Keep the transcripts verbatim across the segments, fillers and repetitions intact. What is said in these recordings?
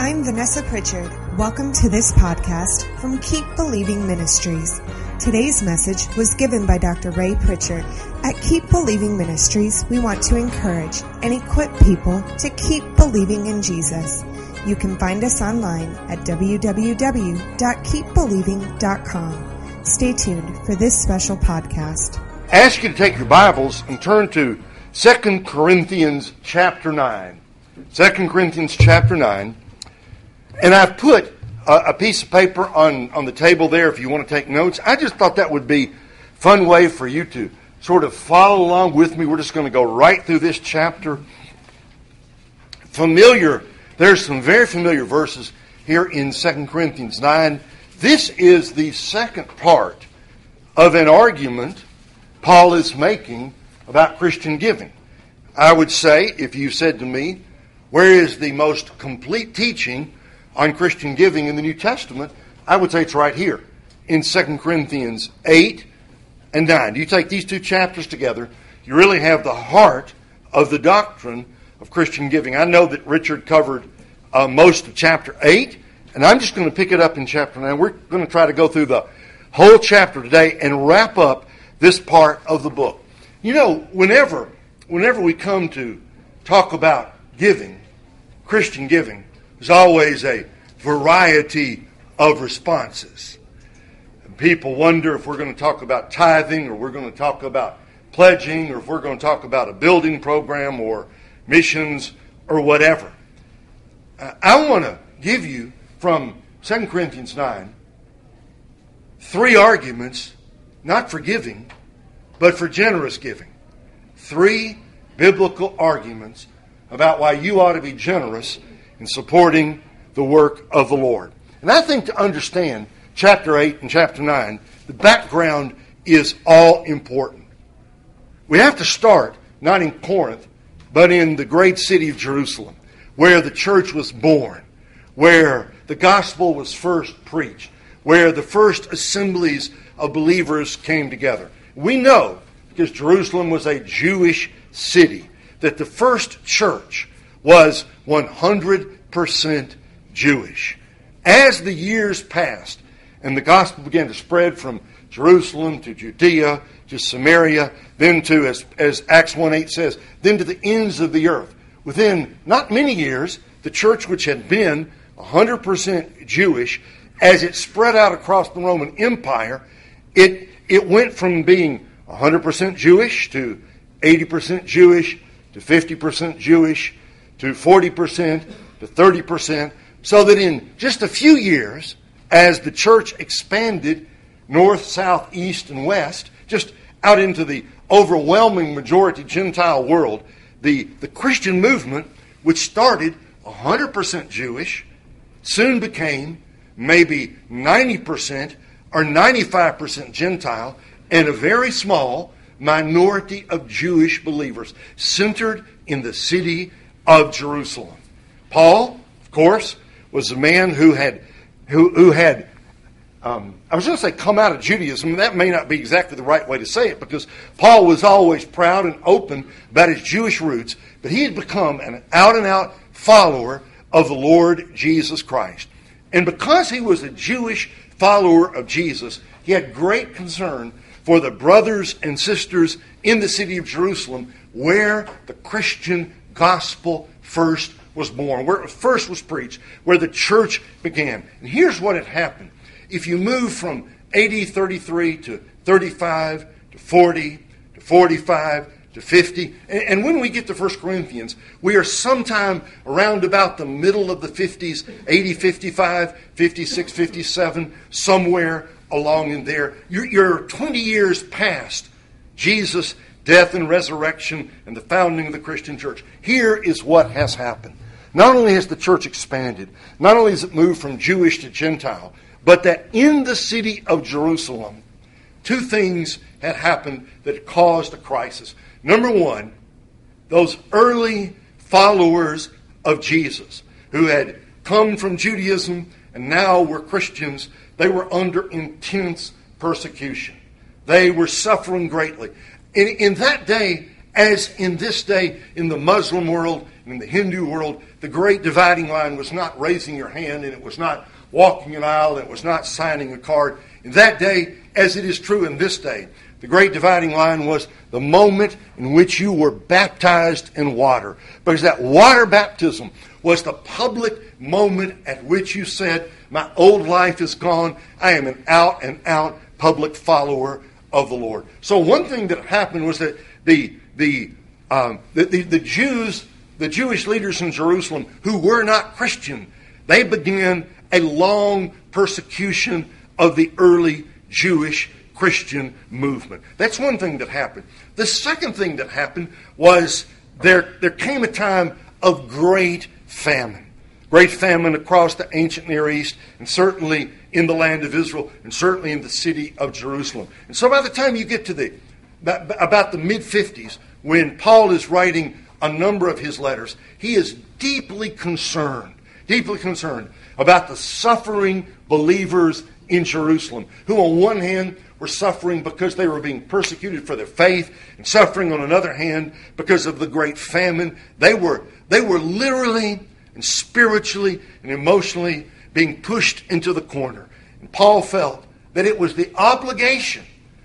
I'm Vanessa Pritchard. Welcome to this podcast from Keep Believing Ministries. Today's message was given by Doctor Ray Pritchard. At Keep Believing Ministries, we want to encourage and equip people to keep believing in Jesus. You can find us online at w w w dot keep believing dot com. Stay tuned for this special podcast. I ask you to take your Bibles and turn to Second Corinthians chapter nine. Second Corinthians chapter nine. And I've put a, a piece of paper on, on the table there if you want to take notes. I just thought that would be a fun way for you to sort of follow along with me. We're just going to go right through this chapter. Familiar, there's some very familiar verses here in Second Corinthians nine. This is the second part of an argument Paul is making about Christian giving. I would say, if you said to me, where is the most complete teaching on Christian giving in the New Testament, I would say it's right here in Second Corinthians eight and nine. You take these two chapters together, you really have the heart of the doctrine of Christian giving. I know that Richard covered uh, most of chapter eight, and I'm just going to pick it up in chapter nine. We're going to try to go through the whole chapter today and wrap up this part of the book. You know, whenever, whenever we come to talk about giving, Christian giving, there's always a variety of responses. People wonder if we're going to talk about tithing, or we're going to talk about pledging, or if we're going to talk about a building program or missions or whatever. Uh, I want to give you from Second Corinthians nine three arguments, not for giving, but for generous giving. Three biblical arguments about why you ought to be generous in supporting the work of the Lord. And I think to understand chapter eight and chapter nine, the background is all important. We have to start not in Corinth, but in the great city of Jerusalem, where the church was born, where the gospel was first preached, where the first assemblies of believers came together. We know, because Jerusalem was a Jewish city, that the first church was one hundred percent Jewish. As the years passed and the gospel began to spread from Jerusalem to Judea to Samaria, then to, as, as Acts one eight says, then to the ends of the earth. Within not many years, the church, which had been one hundred percent Jewish, as it spread out across the Roman Empire, it, it went from being one hundred percent Jewish to eighty percent Jewish to fifty percent Jewish to forty percent to thirty percent, so that in just a few years, as the church expanded north, south, east, and west, just out into the overwhelming majority Gentile world, the, the Christian movement, which started one hundred percent Jewish, soon became maybe ninety percent or ninety-five percent Gentile, and a very small minority of Jewish believers centered in the city of Jerusalem. Paul, of course, was a man who had, who, who had, um, I was going to say come out of Judaism. That may not be exactly the right way to say it, because Paul was always proud and open about his Jewish roots, but he had become an out-and-out follower of the Lord Jesus Christ. And because he was a Jewish follower of Jesus, he had great concern for the brothers and sisters in the city of Jerusalem, where the Christian gospel first was born, where it first was preached, where the church began. And here's what had happened. If you move from A D thirty-three to thirty-five to forty to forty-five to fifty, and, and when we get to First Corinthians, we are sometime around about the middle of the fifties, A D fifty-five, fifty-six, fifty-seven, somewhere along in there. You're, you're twenty years past Jesus' death and resurrection and the founding of the Christian church. Here is what has happened. Not only has the church expanded, not only has it moved from Jewish to Gentile, but that in the city of Jerusalem, two things had happened that caused a crisis. Number one, those early followers of Jesus who had come from Judaism and now were Christians, they were under intense persecution. They were suffering greatly. In, in that day, As in this day, in the Muslim world, in the Hindu world, the great dividing line was not raising your hand, and it was not walking an aisle, and it was not signing a card. In that day, as it is true in this day, the great dividing line was the moment in which you were baptized in water. Because that water baptism was the public moment at which you said, my old life is gone. I am an out and out public follower of the Lord. So one thing that happened was that the the um, the, the, the Jews, the Jewish leaders in Jerusalem who were not Christian, they began a long persecution of the early Jewish Christian movement. That's one thing that happened. The second thing that happened was there, there came a time of great famine. Great famine across the ancient Near East, and certainly in the land of Israel, and certainly in the city of Jerusalem. And so by the time you get to the about the mid-fifties, when Paul is writing a number of his letters, he is deeply concerned, deeply concerned about the suffering believers in Jerusalem, who on one hand were suffering because they were being persecuted for their faith, and suffering on another hand because of the great famine. They were, they were literally and spiritually and emotionally being pushed into the corner. And Paul felt that it was the obligation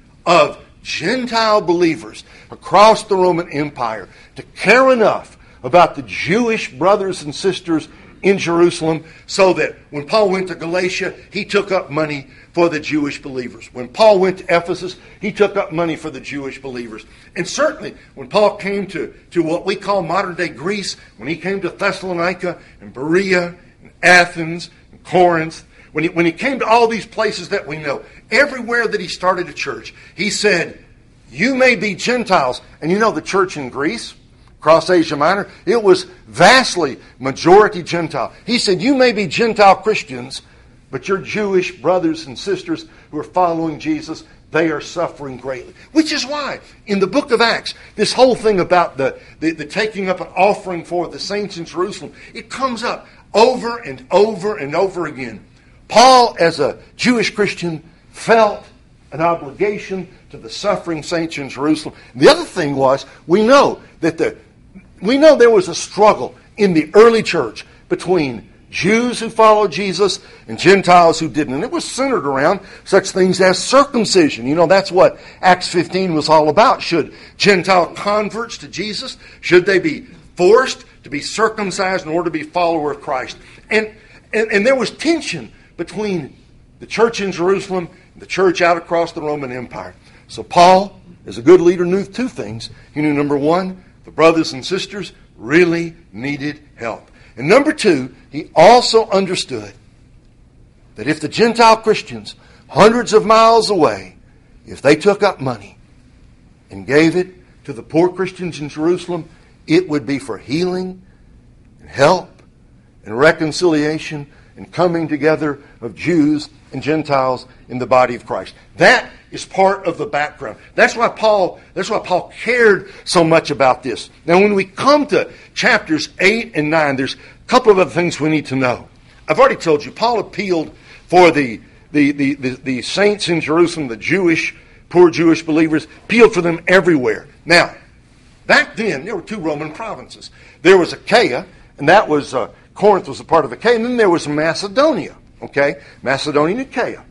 of Gentile believers across the Roman Empire to care enough about the Jewish brothers and sisters in Jerusalem so that when Paul went to Galatia, he took up money for the Jewish believers. When Paul went to Ephesus, he took up money for the Jewish believers. And certainly when Paul came to, to what we call modern-day Greece, when he came to Thessalonica and Berea and Athens and Corinth, when he, when he came to all these places that we know, everywhere that he started a church, he said, you may be Gentiles. And you know the church in Greece, across Asia Minor, it was vastly majority Gentile. He said, you may be Gentile Christians, but your Jewish brothers and sisters who are following Jesus, they are suffering greatly. Which is why, in the book of Acts, this whole thing about the, the, the taking up an offering for the saints in Jerusalem, it comes up over and over and over again. Paul, as a Jewish Christian, felt an obligation to the suffering saints in Jerusalem. The other thing was, we know that the we know there was a struggle in the early church between Jews who followed Jesus and Gentiles who didn't. And it was centered around such things as circumcision. You know, that's what Acts fifteen was all about. Should Gentile converts to Jesus, should they be forced to be circumcised in order to be follower of Christ? And, and, and there was tension between the church in Jerusalem and the church out across the Roman Empire. So Paul, as a good leader, knew two things. He knew, number one, the brothers and sisters really needed help. And number two, he also understood that if the Gentile Christians, hundreds of miles away, if they took up money and gave it to the poor Christians in Jerusalem, it would be for healing and help and reconciliation and coming together of Jews and Gentiles in the body of Christ. That is part of the background. That's why Paul, that's why Paul cared so much about this. Now, when we come to chapters eight and nine, there's a couple of other things we need to know. I've already told you, Paul appealed for the, the, the, the, the saints in Jerusalem, the Jewish, poor Jewish believers, appealed for them everywhere. Now, back then, there were two Roman provinces. There was Achaia, and that was, uh, Corinth was a part of Achaia, and then there was Macedonia, okay? Macedonia and Achaia.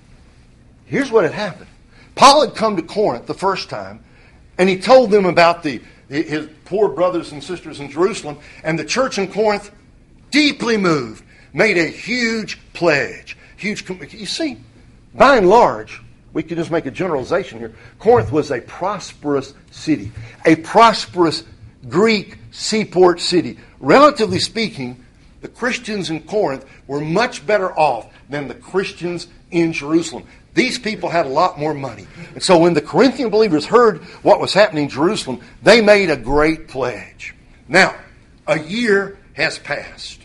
Here's what had happened. Paul had come to Corinth the first time, and he told them about the, his poor brothers and sisters in Jerusalem, and the church in Corinth, deeply moved, made a huge pledge. Huge. You see, by and large, we can just make a generalization here. Corinth was a prosperous city, a prosperous Greek seaport city. Relatively speaking, the Christians in Corinth were much better off than the Christians in Jerusalem. These people had a lot more money. And so when the Corinthian believers heard what was happening in Jerusalem, they made a great pledge. Now, a year has passed.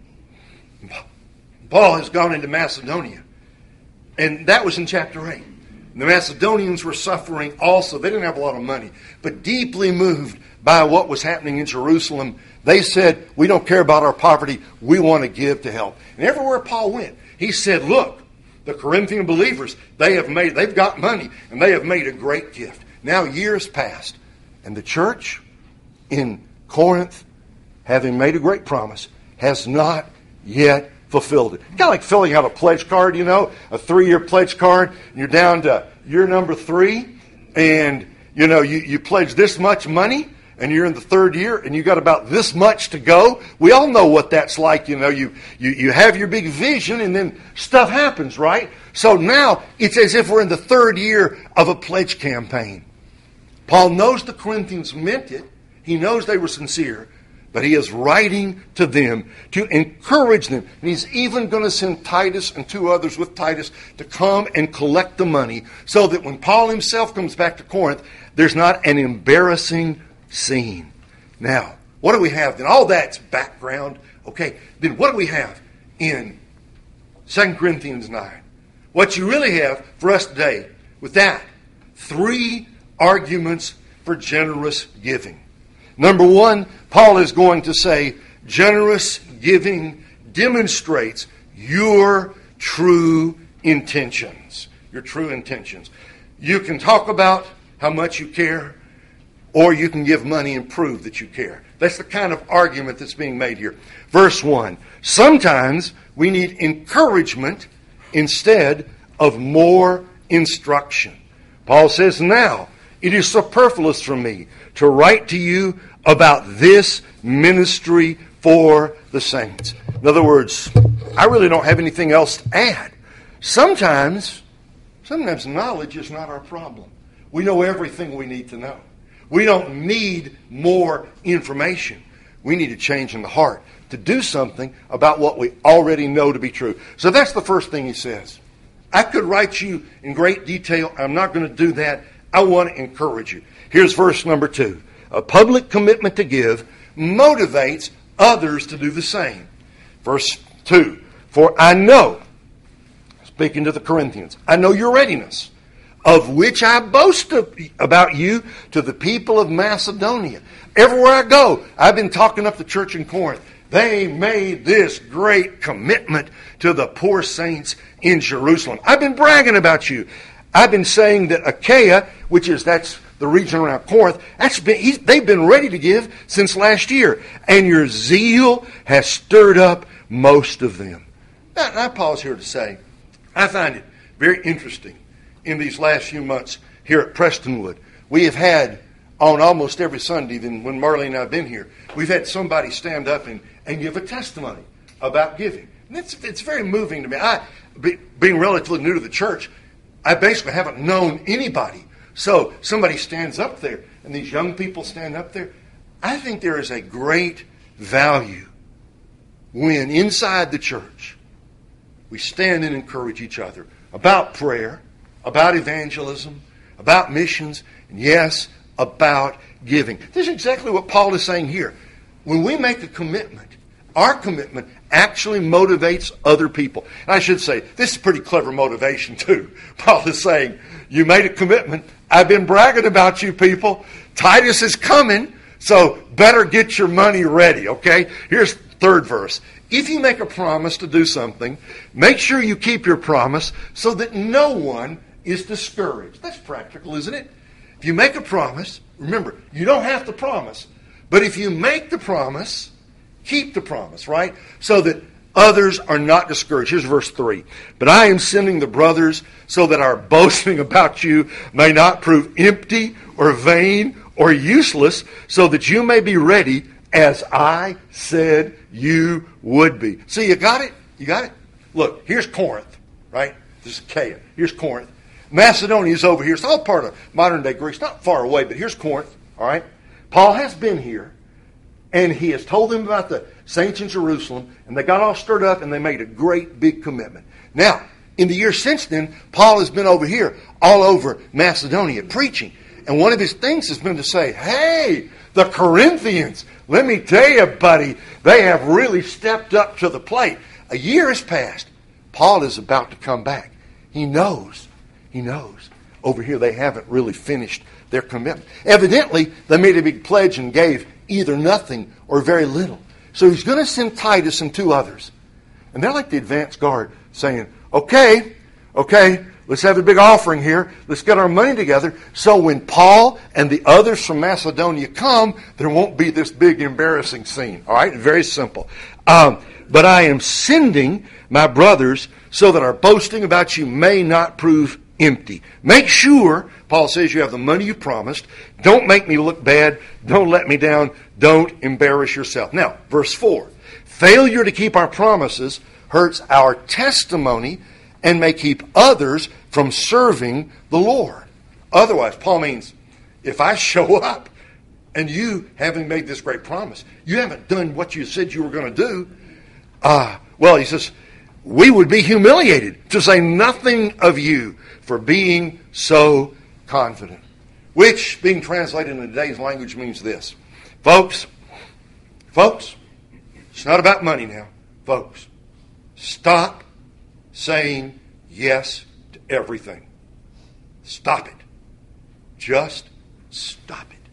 Paul has gone into Macedonia. And that was in chapter eight. The Macedonians were suffering also. They didn't have a lot of money. But deeply moved by what was happening in Jerusalem, they said, we don't care about our poverty. We want to give to help. And everywhere Paul went, he said, look, the Corinthian believers, they have made, they've got money, and they have made a great gift. Now years passed. And the church in Corinth, having made a great promise, has not yet fulfilled it. Kind of like filling out a pledge card, you know, a three-year pledge card. And you're down to year number three, and, you know, you, you pledge this much money, and you're in the third year, and you got about this much to go. We all know what that's like, you know. You, you, you have your big vision, and then stuff happens, right? So now it's as if we're in the third year of a pledge campaign. Paul knows the Corinthians meant it. He knows they were sincere. But he is writing to them to encourage them. And he's even going to send Titus and two others with Titus to come and collect the money so that when Paul himself comes back to Corinth, there's not an embarrassing scene. Now, what do we have then? All that's background. Okay, then what do we have in Second Corinthians nine? What you really have for us today with that, three arguments for generous giving. Number one, Paul is going to say, generous giving demonstrates your true intentions. Your true intentions. You can talk about how much you care, or you can give money and prove that you care. That's the kind of argument that's being made here. Verse one, sometimes we need encouragement instead of more instruction. Paul says, now, it is superfluous for me to write to you about this ministry for the saints. In other words, I really don't have anything else to add. Sometimes, sometimes knowledge is not our problem. We know everything we need to know. We don't need more information. We need a change in the heart to do something about what we already know to be true. So that's the first thing he says. I could write you in great detail. I'm not going to do that. I want to encourage you. Here's verse number two. A public commitment to give motivates others to do the same. Verse two. For I know, speaking to the Corinthians, I know your readiness, of which I boast about you to the people of Macedonia. Everywhere I go, I've been talking up the church in Corinth. They made this great commitment to the poor saints in Jerusalem. I've been bragging about you. I've been saying that Achaia, which is, that's the region around Corinth, that's been, he's, they've been ready to give since last year. And your zeal has stirred up most of them. Now, and I pause here to say, I find it very interesting in these last few months here at Prestonwood. We have had, on almost every Sunday, then when Marlene and I have been here, we've had somebody stand up and, and give a testimony about giving. And it's, it's very moving to me. I, be, being relatively new to the church, I basically haven't known anybody. So somebody stands up there, and these young people stand up there. I think there is a great value when inside the church we stand and encourage each other about prayer, about evangelism, about missions, and yes, about giving. This is exactly what Paul is saying here. When we make a commitment, our commitment actually motivates other people. And I should say, this is pretty clever motivation too. Paul is saying, you made a commitment. I've been bragging about you people. Titus is coming, so better get your money ready, okay? Here's the third verse. If you make a promise to do something, make sure you keep your promise so that no one is discouraged. That's practical, isn't it? If you make a promise, remember, you don't have to promise, but if you make the promise, keep the promise, right? So that others are not discouraged. Here's verse three. But I am sending the brothers so that our boasting about you may not prove empty or vain or useless, so that you may be ready as I said you would be. See, you got it? You got it? Look, here's Corinth, right? This is Achaia. Here's Corinth. Macedonia is over here. It's all part of modern-day Greece. Not far away, but here's Corinth, all right? Paul has been here, and he has told them about the saints in Jerusalem, and they got all stirred up, and they made a great big commitment. Now, in the years since then, Paul has been over here, all over Macedonia, preaching. And one of his things has been to say, hey, the Corinthians, let me tell you, buddy, they have really stepped up to the plate. A year has passed. Paul is about to come back. He knows, he knows. Over here they haven't really finished their commitment. Evidently, they made a big pledge and gave either nothing or very little. So he's going to send Titus and two others. And they're like the advance guard saying, okay, okay, Let's have a big offering here. Let's get our money together so when Paul and the others from Macedonia come, there won't be this big embarrassing scene. All right? Very simple. Um, but I am sending my brothers so that our boasting about you may not prove empty. Make sure, Paul says, you have the money you promised. Don't make me look bad. Don't let me down. Don't embarrass yourself. Now, verse four. Failure to keep our promises hurts our testimony and may keep others from serving the Lord. Otherwise, Paul means, if I show up and you, having made this great promise, you haven't done what you said you were going to do, uh, well, he says, we would be humiliated, to say nothing of you, for being so confident. Which, being translated in today's language, means this. Folks, folks, it's not about money now. Folks, stop saying yes to everything. Stop it. Just stop it.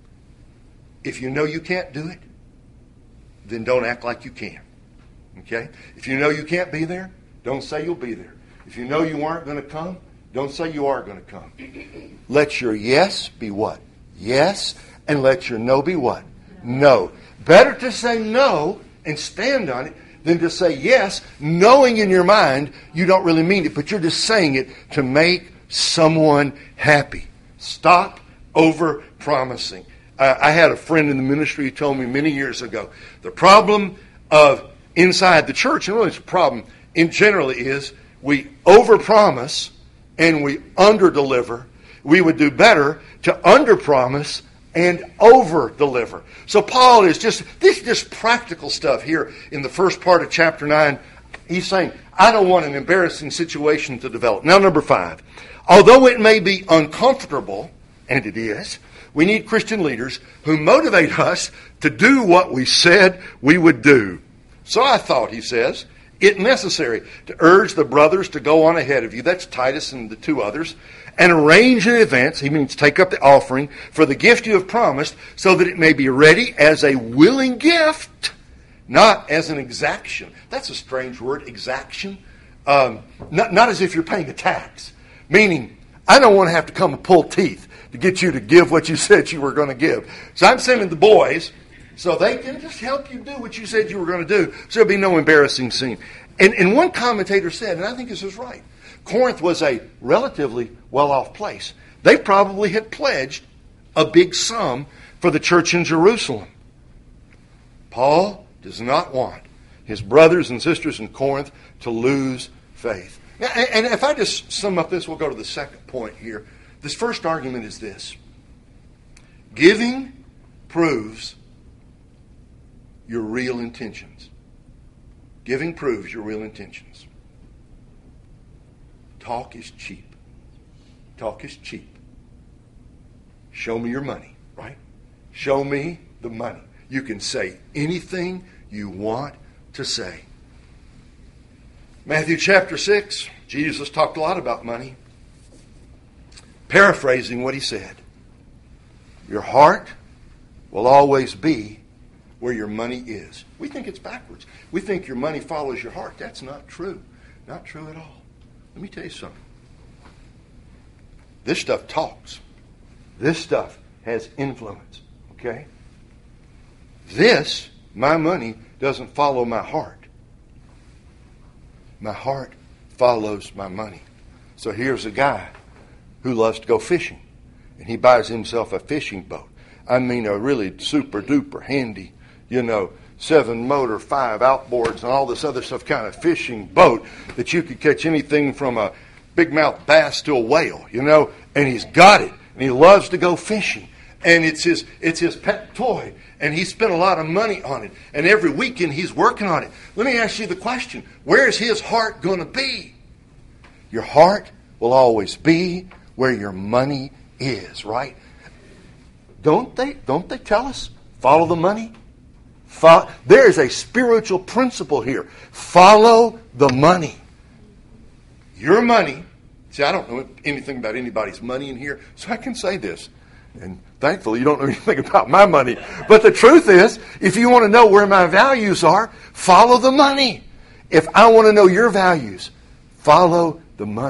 If you know you can't do it, then don't act like you can. Okay? If you know you can't be there, don't say you'll be there. If you know you aren't going to come, don't say you are going to come. Let your yes be what? Yes. And let your no be what? No. Better to say no and stand on it than to say yes, knowing in your mind you don't really mean it, but you're just saying it to make someone happy. Stop over-promising. Uh, I had a friend in the ministry who told me many years ago, the problem of inside the church, and really it's a problem in general, is we overpromise and we underdeliver. We would do better to underpromise and over-deliver. So Paul is just, this is just practical stuff here in the first part of chapter nine. He's saying, I don't want an embarrassing situation to develop. Now, number five. Although it may be uncomfortable, and it is, we need Christian leaders who motivate us to do what we said we would do. So I thought, he says, it necessary to urge the brothers to go on ahead of you, that's Titus and the two others, and arrange in advance, he means take up the offering, for the gift you have promised, so that it may be ready as a willing gift, not as an exaction. That's a strange word, exaction. Um, not, not as if you're paying a tax. Meaning, I don't want to have to come and pull teeth to get you to give what you said you were going to give. So I'm sending the boys so they can just help you do what you said you were going to do. So there'll be no embarrassing scene. And, and one commentator said, and I think this is right, Corinth was a relatively well-off place. They probably had pledged a big sum for the church in Jerusalem. Paul does not want his brothers and sisters in Corinth to lose faith. Now, and if I just sum up this, we'll go to the second point here. This first argument is this. Giving proves your real intentions. Giving proves your real intentions. Talk is cheap. Talk is cheap. Show me your money, right? Show me the money. You can say anything you want to say. Matthew chapter six, Jesus talked a lot about money. Paraphrasing what he said. Your heart will always be where your money is. We think it's backwards. We think your money follows your heart. That's not true. Not true at all. Let me tell you something. This stuff talks. This stuff has influence. Okay? This, my money, doesn't follow my heart. My heart follows my money. So here's a guy who loves to go fishing. And he buys himself a fishing boat. I mean a really super duper handy, you know, seven motor, five outboards and all this other stuff kind of fishing boat that you could catch anything from a big mouth bass to a whale, you know, and he's got it. And he loves to go fishing. And it's his it's his pet toy. And he spent a lot of money on it. And every weekend he's working on it. Let me ask you the question. Where is his heart going to be? Your heart will always be where your money is, right? Don't they, don't they tell us? Follow the money. Follow, there is a spiritual principle here. Follow the money. Your money. See, I don't know anything about anybody's money in here, so I can say this. And thankfully, you don't know anything about my money. But the truth is, if you want to know where my values are, follow the money. If I want to know your values, follow the money.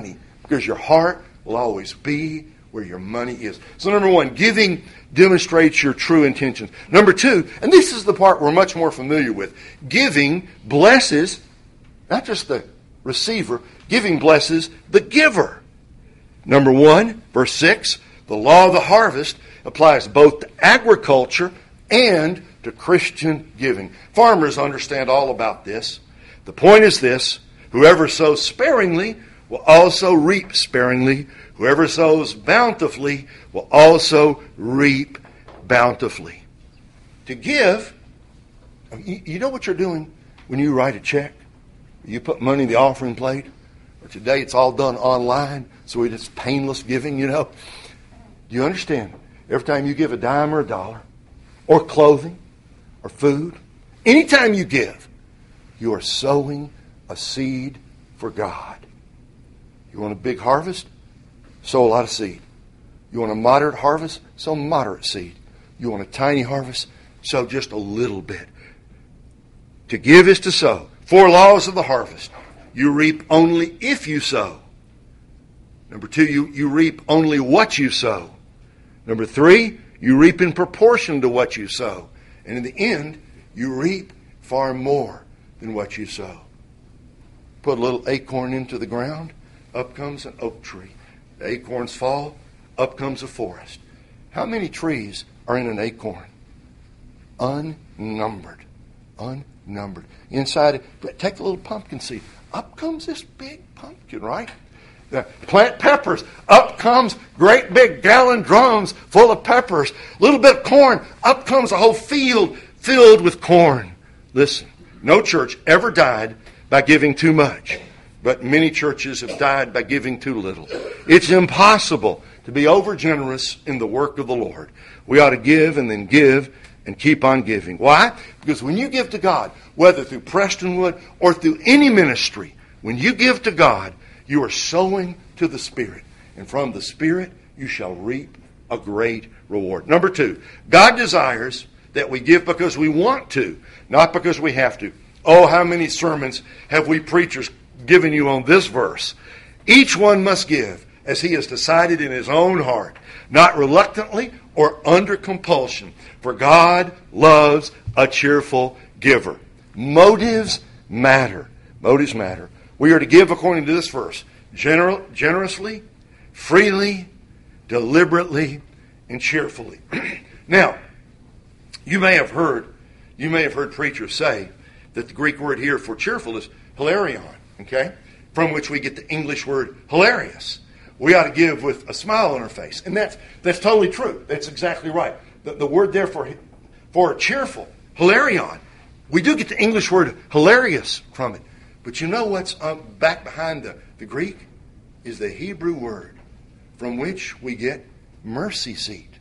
because your heart will always be where your money is. So number one, giving demonstrates your true intentions. Number two, and this is the part we're much more familiar with, giving blesses not just the receiver, giving blesses the giver. Number one, verse six, the law of the harvest applies both to agriculture and to Christian giving. Farmers understand all about this. The point is this: whoever sows sparingly will also reap sparingly. Whoever sows bountifully will also reap bountifully. To give, you know what you're doing when you write a check? You put money in the offering plate. Or today it's all done online, so it's painless giving, you know. Do you understand? Every time you give a dime or a dollar, or clothing, or food, anytime you give, you are sowing a seed for God. You want a big harvest? Sow a lot of seed. You want a moderate harvest? Sow moderate seed. You want a tiny harvest? Sow just a little bit. To give is to sow. Four laws of the harvest. You reap only if you sow. Number two, you, you reap only what you sow. Number three, you reap in proportion to what you sow. And in the end, you reap far more than what you sow. Put a little acorn into the ground, up comes an oak tree. The acorns fall, up comes a forest. How many trees are in an acorn? Unnumbered. Unnumbered. Inside it, take a little pumpkin seed. Up comes this big pumpkin, right? Uh, plant peppers. Up comes great big gallon drums full of peppers. A little bit of corn. Up comes a whole field filled with corn. Listen, no church ever died by giving too much. But many churches have died by giving too little. It's impossible to be overgenerous in the work of the Lord. We ought to give and then give and keep on giving. Why? Because when you give to God, whether through Prestonwood or through any ministry, when you give to God, you are sowing to the Spirit. And from the Spirit, you shall reap a great reward. Number two, God desires that we give because we want to, not because we have to. Oh, how many sermons have we preachers given you on this verse? Each one must give as he has decided in his own heart, not reluctantly or under compulsion. For God loves a cheerful giver. Motives matter. Motives matter. We are to give according to this verse, general, generously, freely, deliberately, and cheerfully. Now, you may have heard, you may have heard preachers say that the Greek word here for cheerful is hilarion, okay? From which we get the English word hilarious. We ought to give with a smile on our face. And that's that's totally true. That's exactly right. The, the word there for, for cheerful, hilarion, we do get the English word hilarious from it. But you know what's um, back behind the, the Greek? Is the Hebrew word from which we get mercy seat.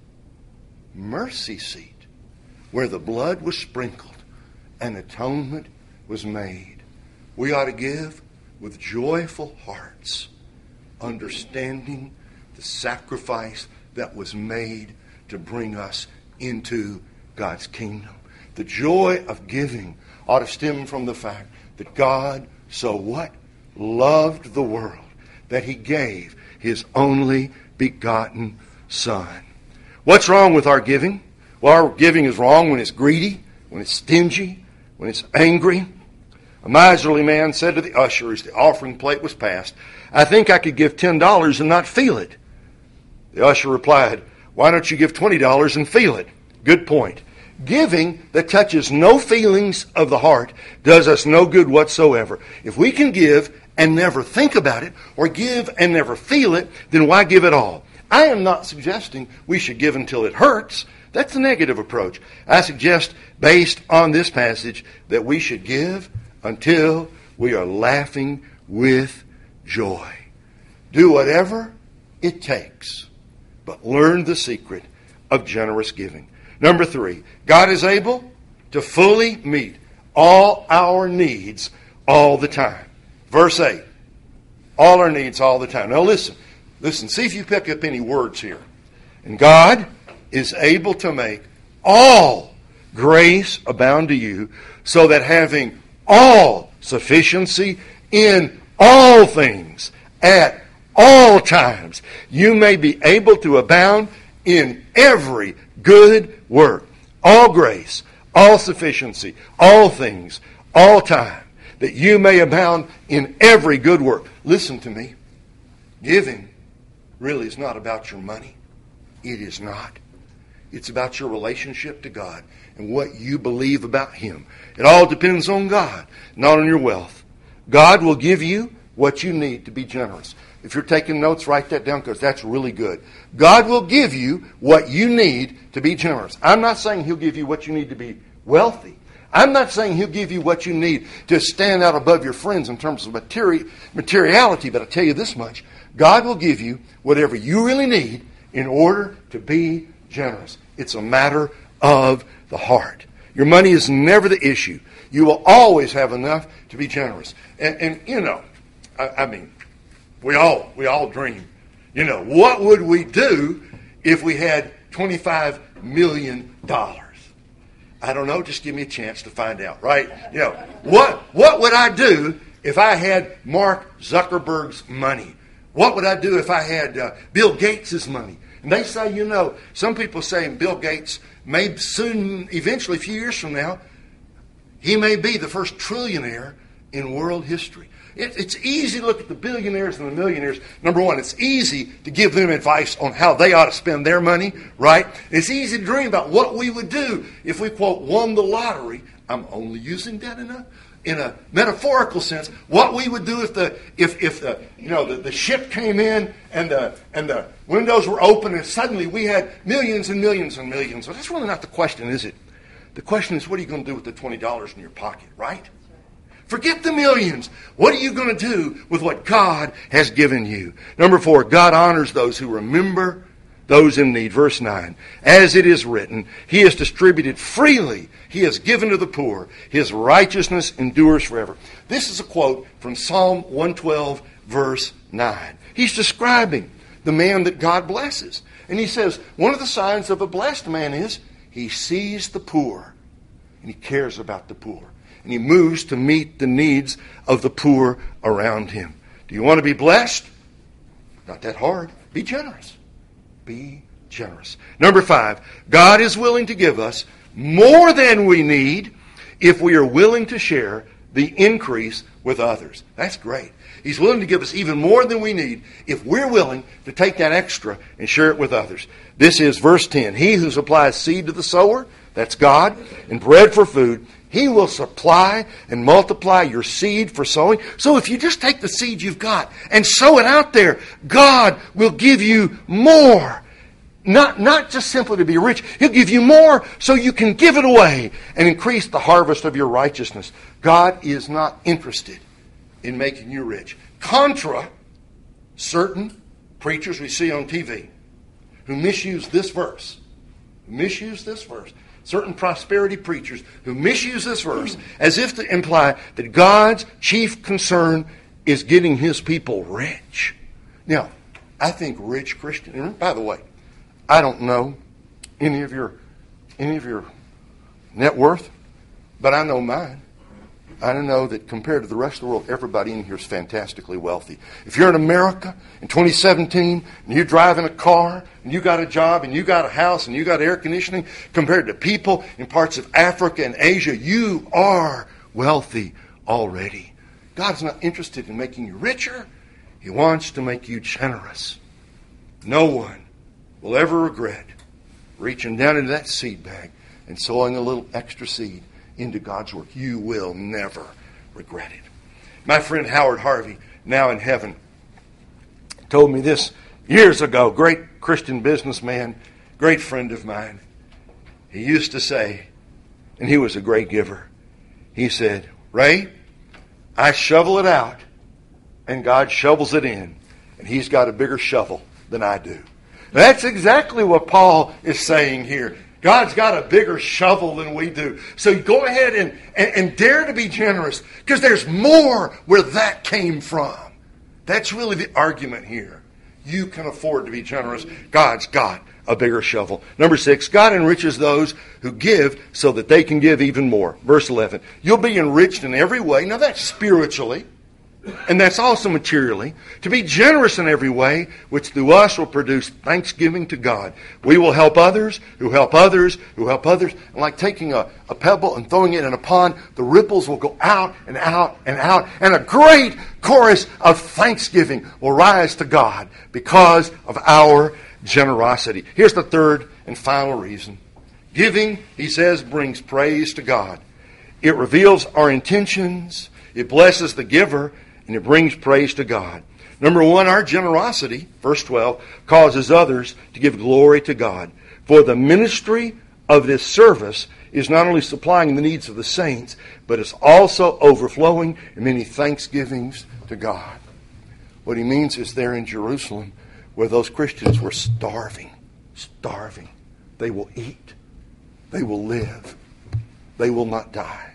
Mercy seat. Where the blood was sprinkled and atonement was made. We ought to give with joyful hearts, understanding the sacrifice that was made to bring us into God's kingdom. The joy of giving ought to stem from the fact that God so what? Loved the world that He gave His only begotten Son. What's wrong with our giving? Well, our giving is wrong when it's greedy, when it's stingy, when it's angry. A miserly man said to the usher as the offering plate was passed, "I think I could give ten dollars and not feel it." The usher replied, "Why don't you give twenty dollars and feel it?" Good point. Giving that touches no feelings of the heart does us no good whatsoever. If we can give and never think about it, or give and never feel it, then why give at all? I am not suggesting we should give until it hurts. That's a negative approach. I suggest, based on this passage, that we should give until we are laughing with joy. Do whatever it takes, but learn the secret of generous giving. Number three, God is able to fully meet all our needs all the time. Verse eight, all our needs all the time. Now listen, listen, see if you pick up any words here. And God is able to make all grace abound to you, so that having all sufficiency in all things, at all times you may be able to abound in every good work. All grace, all sufficiency, all things, all time, that you may abound in every good work. Listen to me. Giving really is not about your money. It is not. It's about your relationship to God and what you believe about Him. It all depends on God, not on your wealth. God will give you what you need to be generous. If you're taking notes, write that down because that's really good. God will give you what you need to be generous. I'm not saying He'll give you what you need to be wealthy. I'm not saying He'll give you what you need to stand out above your friends in terms of materi- materiality, but I'll tell you this much. God will give you whatever you really need in order to be generous. It's a matter of the heart. Your money is never the issue. You will always have enough to be generous. And, and you know, I, I mean, we all we all dream. You know, what would we do if we had twenty-five million dollars? I don't know. Just give me a chance to find out, right? You know, what what would I do if I had Mark Zuckerberg's money? What would I do if I had uh, Bill Gates' money? And they say, you know, some people say Bill Gates may soon, eventually, a few years from now, he may be the first trillionaire in world history. It, it's easy to look at the billionaires and the millionaires. Number one, it's easy to give them advice on how they ought to spend their money, right? It's easy to dream about what we would do if we, quote, won the lottery. I'm only using that in a in a metaphorical sense. What we would do if the if if the you know the, the ship came in and the and the windows were open and suddenly we had millions and millions and millions. Well, that's really not the question, is it? The question is, what are you going to do with the twenty dollars in your pocket, right? Forget the millions. What are you going to do with what God has given you? Number four, God honors those who remember those in need. Verse nine, as it is written, He has distributed freely. He has given to the poor. His righteousness endures forever. This is a quote from Psalm one twelve, verse nine. He's describing the man that God blesses. And he says, one of the signs of a blessed man is he sees the poor and he cares about the poor. And he moves to meet the needs of the poor around him. Do you want to be blessed? Not that hard. Be generous. Be generous. Number five, God is willing to give us more than we need if we are willing to share the increase with others. That's great. He's willing to give us even more than we need if we're willing to take that extra and share it with others. This is verse ten. He who supplies seed to the sower, that's God, and bread for food, He will supply and multiply your seed for sowing. So if you just take the seed you've got and sow it out there, God will give you more. Not, not just simply to be rich. He'll give you more so you can give it away and increase the harvest of your righteousness. God is not interested in making you rich. Contra certain preachers we see on T V who misuse this verse. Misuse this verse. Certain prosperity preachers who misuse this verse as if to imply that God's chief concern is getting His people rich. Now, I think rich Christians, and by the way, I don't know any of your any of your net worth, but I know mine. I know that compared to the rest of the world, everybody in here is fantastically wealthy. If you're in America in twenty seventeen and you're driving a car and you got a job and you got a house and you got air conditioning, compared to people in parts of Africa and Asia, you are wealthy already. God's not interested in making you richer. He wants to make you generous. No one will ever regret reaching down into that seed bag and sowing a little extra seed into God's work. You will never regret it. My friend Howard Harvey, now in heaven, told me this years ago. Great Christian businessman, great friend of mine. He used to say, and he was a great giver, he said, Ray, I shovel it out and God shovels it in, and He's got a bigger shovel than I do. That's exactly what Paul is saying here. God's got a bigger shovel than we do. So go ahead and, and, and dare to be generous, because there's more where that came from. That's really the argument here. You can afford to be generous. God's got a bigger shovel. Number six, God enriches those who give so that they can give even more. Verse eleven, you'll be enriched in every way. Now that's spiritually. and that's also materially, to be generous in every way, which through us will produce thanksgiving to God. We will help others, who help others, who help others. And like taking a, a pebble and throwing it in a pond, the ripples will go out and out and out, and a great chorus of thanksgiving will rise to God because of our generosity. Here's the third and final reason. Giving, he says, brings praise to God. It reveals our intentions, it blesses the giver, and it brings praise to God. Number one, our generosity, verse twelve, causes others to give glory to God. For the ministry of this service is not only supplying the needs of the saints, but it's also overflowing in many thanksgivings to God. What he means is there in Jerusalem, where those Christians were starving, starving. They will eat. They will live. They will not die.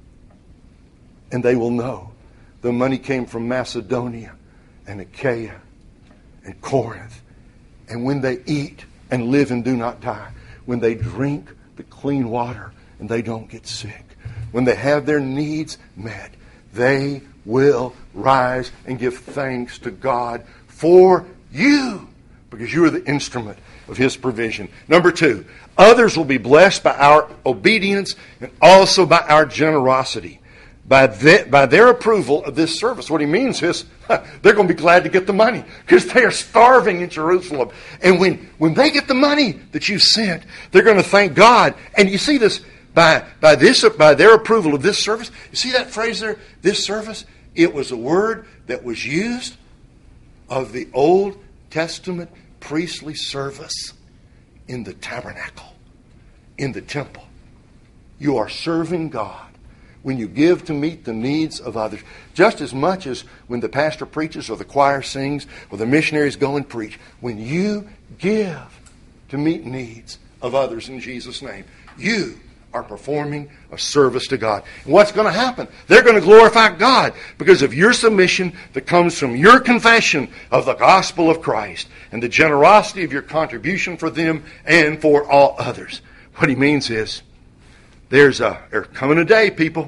And they will know the money came from Macedonia and Achaia and Corinth. And when they eat and live and do not die, when they drink the clean water and they don't get sick, when they have their needs met, they will rise and give thanks to God for you, because you are the instrument of His provision. Number two, others will be blessed by our obedience and also by our generosity. By, the, by their approval of this service. What he means is they're going to be glad to get the money because they are starving in Jerusalem. And when, when they get the money that you sent, they're going to thank God. And you see this by, by, this, by their approval of this service. You see that phrase there, this service? It was a word that was used of the Old Testament priestly service in the tabernacle, in the temple. You are serving God when you give to meet the needs of others, just as much as when the pastor preaches or the choir sings or the missionaries go and preach. When you give to meet needs of others in Jesus' name, you are performing a service to God. And what's going to happen? They're going to glorify God because of your submission that comes from your confession of the gospel of Christ and the generosity of your contribution for them and for all others. What he means is, There's a, there's coming a day, people.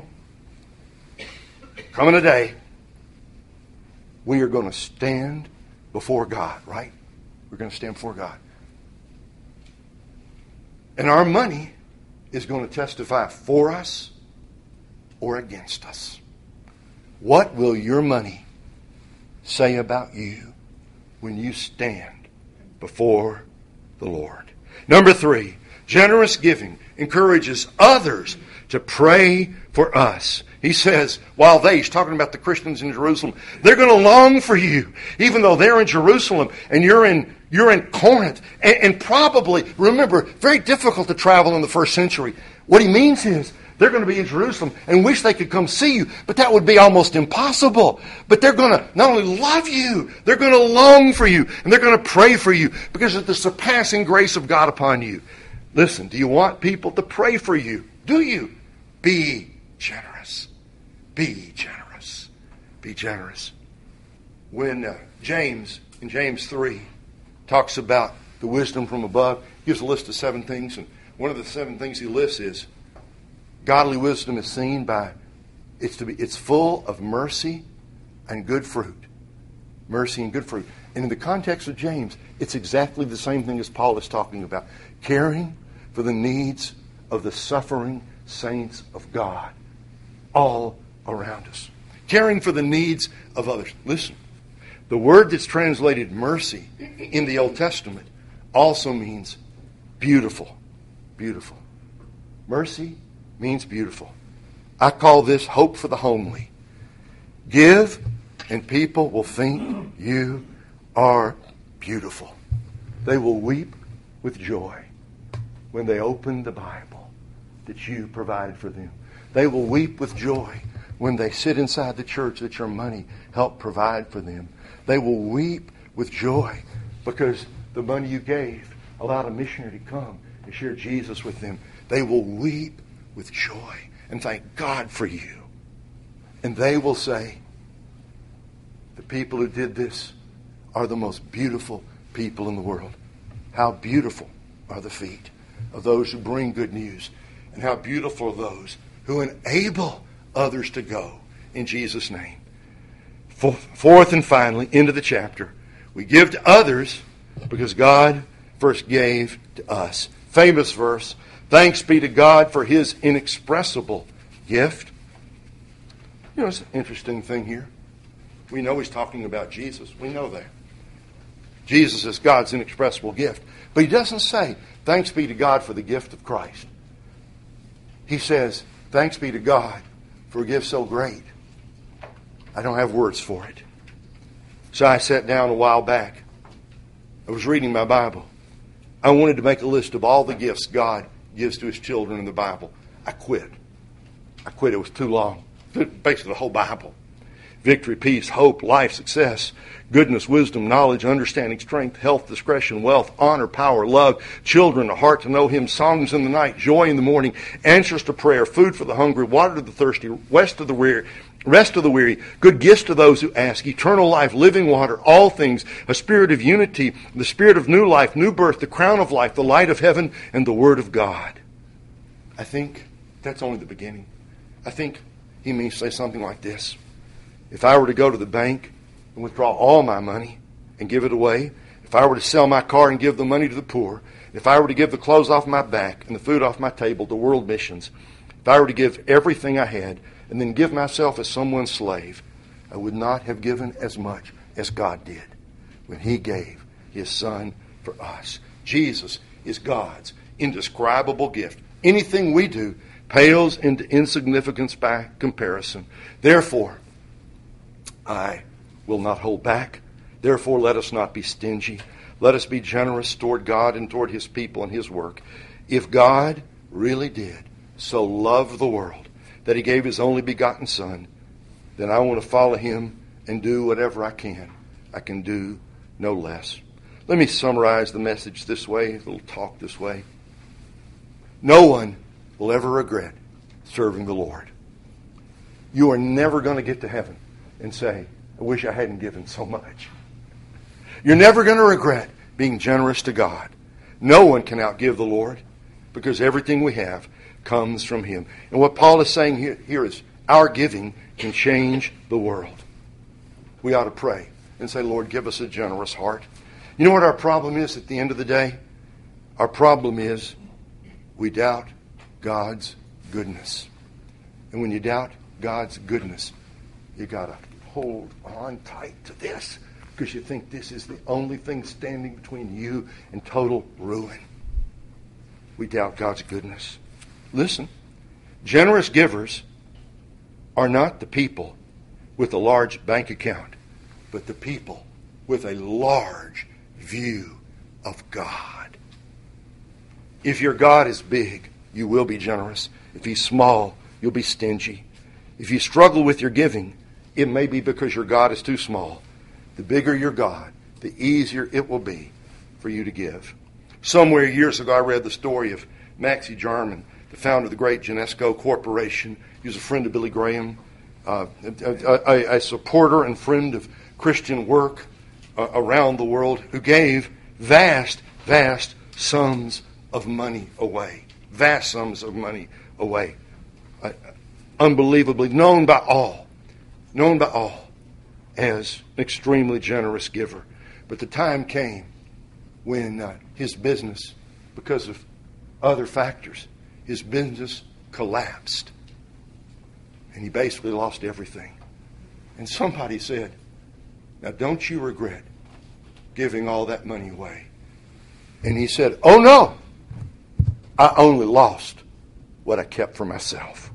Coming a day. We are going to stand before God, right? We're going to stand before God. And our money is going to testify for us or against us. What will your money say about you when you stand before the Lord? Number three, generous giving encourages others to pray for us. He says, while they, he's talking about the Christians in Jerusalem, they're going to long for you, even though they're in Jerusalem and you're in you're in Corinth. And, and probably, remember, very difficult to travel in the first century. What he means is, they're going to be in Jerusalem and wish they could come see you, but that would be almost impossible. But they're going to not only love you, they're going to long for you, and they're going to pray for you because of the surpassing grace of God upon you. Listen, do you want people to pray for you? Do you? Be generous. Be generous. Be generous. When uh, James, in James three, talks about the wisdom from above, he gives a list of seven things, and one of the seven things he lists is godly wisdom is seen by, it's to be, it's full of mercy and good fruit. Mercy and good fruit. And in the context of James, it's exactly the same thing as Paul is talking about. Caring for the needs of the suffering saints of God all around us. Caring for the needs of others. Listen, the word that's translated mercy in the Old Testament also means beautiful. Beautiful. Mercy means beautiful. I call this hope for the homely. Give, and people will think you are beautiful. They will weep with joy when they open the Bible that you provided for them. They will weep with joy when they sit inside the church that your money helped provide for them. They will weep with joy because the money you gave allowed a missionary to come and share Jesus with them. They will weep with joy and thank God for you. And they will say, the people who did this are the most beautiful people in the world. How beautiful are the feet of those who bring good news, and how beautiful are those who enable others to go in Jesus' name. Fourth and finally, into the chapter, we give to others because God first gave to us. Famous verse, thanks be to God for His inexpressible gift. You know, it's an interesting thing here. We know He's talking about Jesus. We know that. Jesus is God's inexpressible gift. But He doesn't say, thanks be to God for the gift of Christ. He says, thanks be to God for a gift so great. I don't have words for it. So I sat down a while back. I was reading my Bible. I wanted to make a list of all the gifts God gives to His children in the Bible. I quit. I quit. It was too long. Basically the whole Bible. Victory, peace, hope, life, success, goodness, wisdom, knowledge, understanding, strength, health, discretion, wealth, honor, power, love, children, a heart to know Him, songs in the night, joy in the morning, answers to prayer, food for the hungry, water to the thirsty, rest of the weary, rest of the weary, good gifts to those who ask, eternal life, living water, all things, a spirit of unity, the spirit of new life, new birth, the crown of life, the light of heaven, and the Word of God. I think that's only the beginning. I think He means to say something like this. If I were to go to the bank and withdraw all my money and give it away, if I were to sell my car and give the money to the poor, if I were to give the clothes off my back and the food off my table to world missions, if I were to give everything I had and then give myself as someone's slave, I would not have given as much as God did when He gave His Son for us. Jesus is God's indescribable gift. Anything we do pales into insignificance by comparison. Therefore, I will not hold back. Therefore, let us not be stingy. Let us be generous toward God and toward His people and His work. If God really did so love the world that He gave His only begotten Son, then I want to follow Him and do whatever I can. I can do no less. Let me summarize the message this way, a little talk this way. No one will ever regret serving the Lord. You are never going to get to heaven and say, I wish I hadn't given so much. You're never going to regret being generous to God. No one can outgive the Lord because everything we have comes from Him. And what Paul is saying here, here is our giving can change the world. We ought to pray and say, Lord, give us a generous heart. You know what our problem is at the end of the day? Our problem is we doubt God's goodness. And when you doubt God's goodness, you got to hold on tight to this because you think this is the only thing standing between you and total ruin. We doubt God's goodness. Listen, generous givers are not the people with a large bank account, but the people with a large view of God. If your God is big, you will be generous. If He's small, you'll be stingy. If you struggle with your giving, it may be because your God is too small. The bigger your God, the easier it will be for you to give. Somewhere years ago, I read the story of Maxie Jarman, the founder of the great Genesco Corporation. He was a friend of Billy Graham, uh, a, a, a supporter and friend of Christian work uh, around the world, who gave vast, vast sums of money away. Vast sums of money away. Uh, unbelievably known by all. Known by all as an extremely generous giver. But the time came when uh, his business, because of other factors, his business collapsed. And he basically lost everything. And somebody said, now don't you regret giving all that money away? And he said, oh no, I only lost what I kept for myself.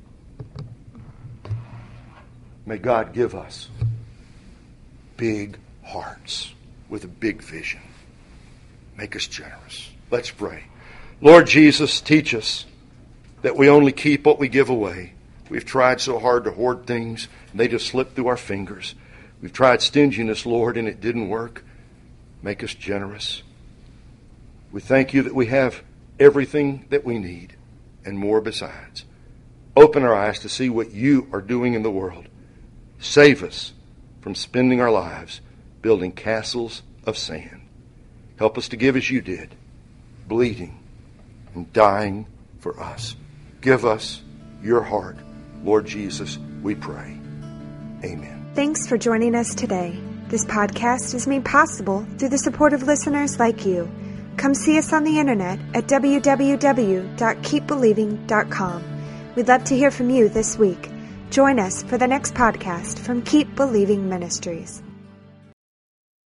May God give us big hearts with a big vision. Make us generous. Let's pray. Lord Jesus, teach us that we only keep what we give away. We've tried so hard to hoard things, and they just slip through our fingers. We've tried stinginess, Lord, and it didn't work. Make us generous. We thank You that we have everything that we need and more besides. Open our eyes to see what You are doing in the world. Save us from spending our lives building castles of sand. Help us to give as You did, bleeding and dying for us. Give us Your heart, Lord Jesus, we pray. Amen. Thanks for joining us today. This podcast is made possible through the support of listeners like you. Come see us on the internet at w w w dot keep believing dot com. We'd love to hear from you this week. Join us for the next podcast from Keep Believing Ministries.